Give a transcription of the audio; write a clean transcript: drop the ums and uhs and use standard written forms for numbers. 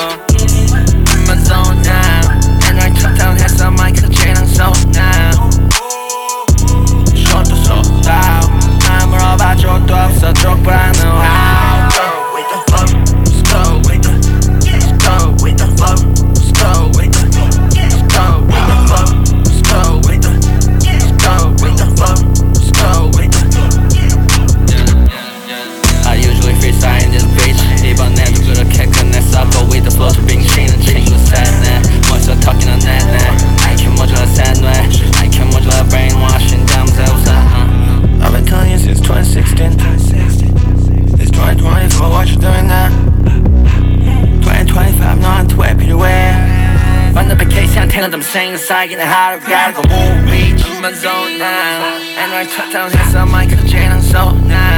In my zone now. And I cut down 해서 마이크 쟤랑 쏘나 쇼도 쏟아 나 물어봐 쪽도 없어 쪽 but I know how. Go with the flow, let's go with the, let's go with the flow, let's go with the, let's go with the flow, let's go with the, let's go with the flow, let's go with the. I usually freestyle in this bitch 이번에도 그렇게 끝냈어. Go with the flow 빙치는 친구 셋네 멋있어 talking on that I can modulate sad way I can modulate brainwashing damn zelsa. I've been telling you since 2016 It's 2024 what you doing now 2025 너한테 왜 필요해 만나뵐 케이스한테는 좀 생각사기는 하루 가고 move me in my zone now And right top down 해서 마이크 쟤랑 쏘나